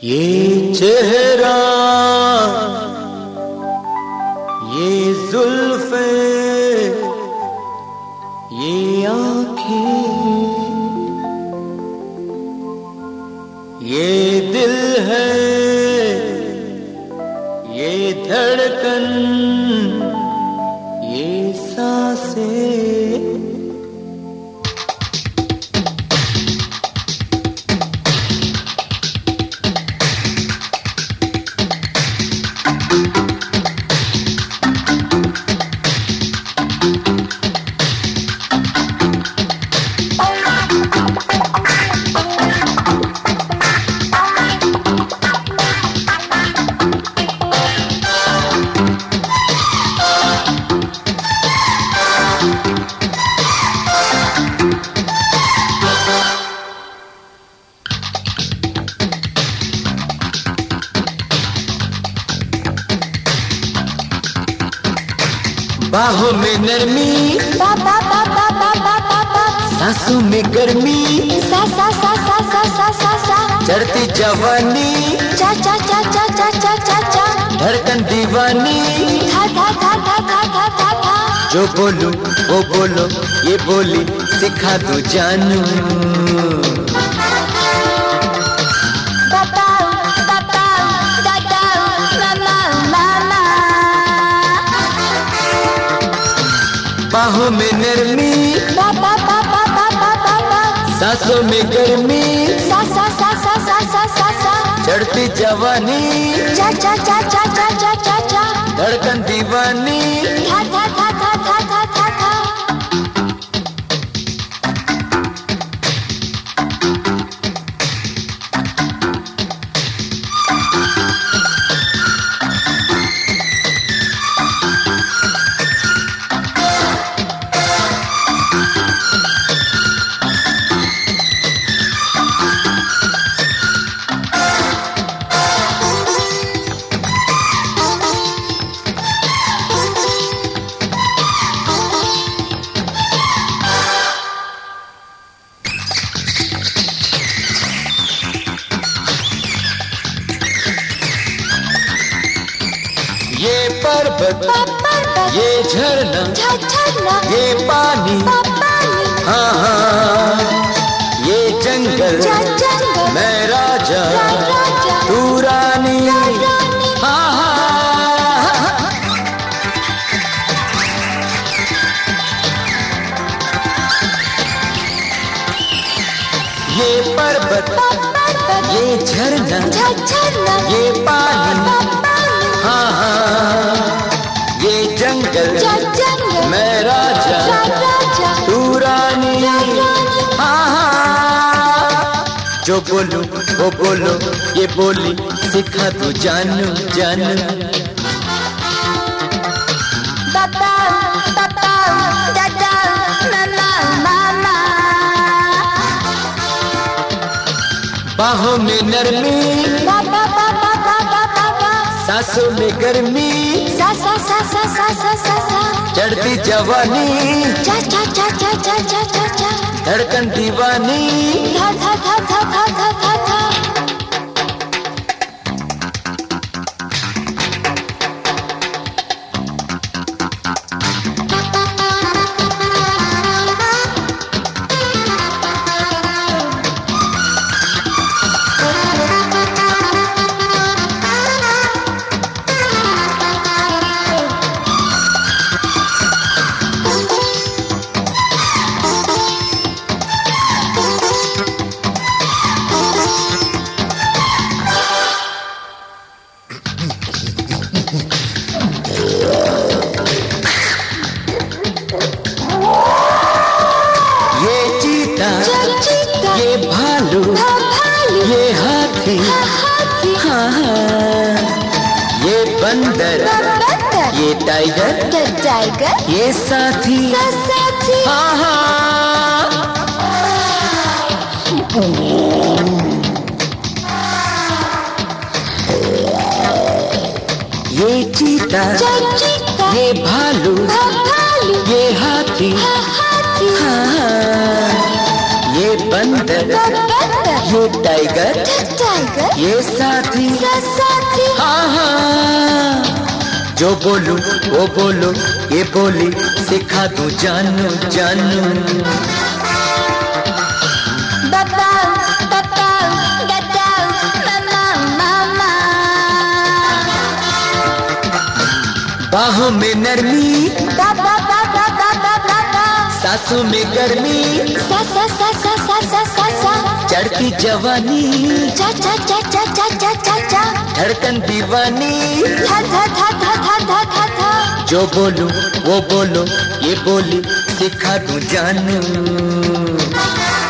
ये चेहरा, ये जुल्फे, ये आँखें, ये दिल है, ये धड़कन, ये सांसें। बाहों में नरमी, सांसों में गर्मी, चढ़ती जवानी, धड़कन दीवानी। जो बोलूं वो बोलो, ये बोली सिखा दो जानू। बाहों में नरमी, सांसों में गर्मी, चढ़ती जवानी, धड़कन दीवानी। ये पर्वत, ये झरना, ये पानी, हाँ हाँ, ये जंगल, मैं राजा, तू रानी, हाँ हाँ। ये पर्वत, ये झरना, ये पानी, हाँ हाँ, ये जंगल, मैं राजा, तू रानी, हाँ हाँ। जो बोलूं वो बोलो, ये बोली सिखा दो जानू जानू। बाहों में नरमी, सांसों में गर्मी, चढ़ती जवानी, धड़कन दीवानी। ये भालू, ये हाथी, हाँ हाँ, ये बंदर, ये टाइगर, ये साथी, हाँ हाँ। ये चीता, ये भालू, ये हाथी, हाँ हाँ, ये ये बंदर, ये टाइगर, ये साथी, हाँ हाँ। जो बोलूं वो बोलो, ये बोली सिखा दूं जानू जानू। बाहों में नरमी, सांसों में गर्मी, चढ़ती जवानी, धड़कन दीवानी। जो बोलूं वो बोलो, ये बोली सिखा दूं जानू।